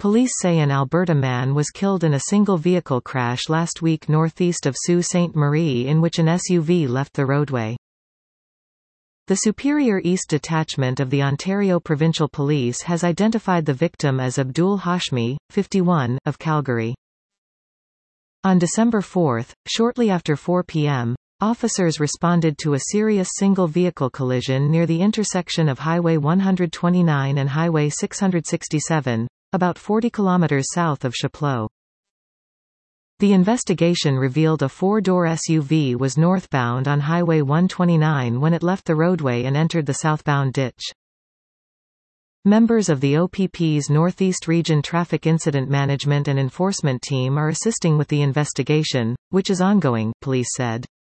Police say an Alberta man was killed in a single vehicle crash last week northeast of Sault Ste. Marie in which an SUV left the roadway. The Superior East Detachment of the Ontario Provincial Police has identified the victim as Abdul Hashmi, 51, of Calgary. On December 4, shortly after 4 p.m., officers responded to a serious single-vehicle collision near the intersection of Highway 129 and Highway 667, about 40 kilometers south of Chapleau. The investigation revealed a four-door SUV was northbound on Highway 129 when it left the roadway and entered the southbound ditch. Members of the OPP's Northeast Region Traffic Incident Management and Enforcement Team are assisting with the investigation, which is ongoing, police said.